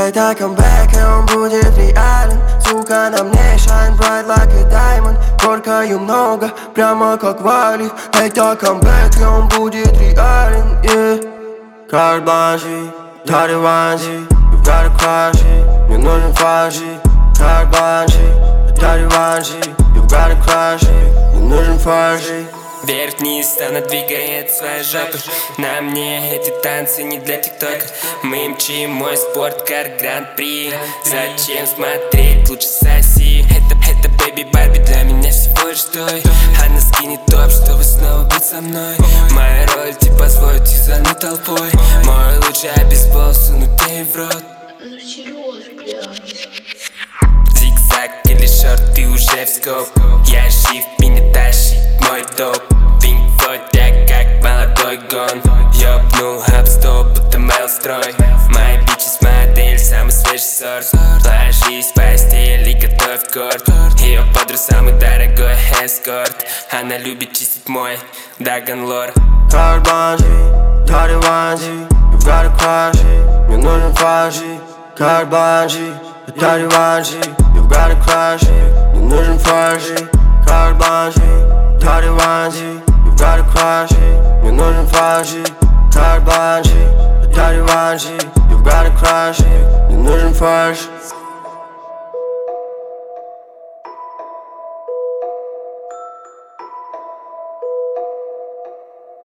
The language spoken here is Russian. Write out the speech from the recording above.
Это камбэк, и он будет реален. Сука, на мне shine bright like a diamond. Горькою много, прямо как валик. Это камбэк, и он будет реален, yeah. Карт бланши, Тари Ванси, you've got a crush, мне нужен фарши. Карт бланши, Тари Ванси, you've got a crush, мне нужен фарши. Вверх-вниз, она двигает свои жопы. На мне эти танцы не для тиктока. Мы мчим мой спорткар Гран-при. Зачем смотреть, лучше соси. Это Бэби Барби для меня всего лишь той. Она скинет топ, чтобы снова быть со мной. Моя роль типа позволит тизану толпой. Мой лучший обезбол сунуть ей в рот. Зигзаг или шорт, ты уже в скоп. Я жив, меня тащит мой доп. Pink Floyd, я как молодой гон. Ёбнул хаб-стоп, будто мейл-строй. Моя бичес модель, самый свежий сорт. Ложись в постель и готовь корт. Её подруга самый дорогой эскорт. Она любит чистить мой Даганлор. Карт бланши, Тари Ванси, you've got a crush, мне нужен фарши. Карт бланши, Тари Ванси, you've got a crush, мне нужен фарши. Карт бланши, Тари Ванси, you've got a crush, мне нужен фарши. Карт бланши, Тари Ванси, you've got a crush, мне нужен фарш.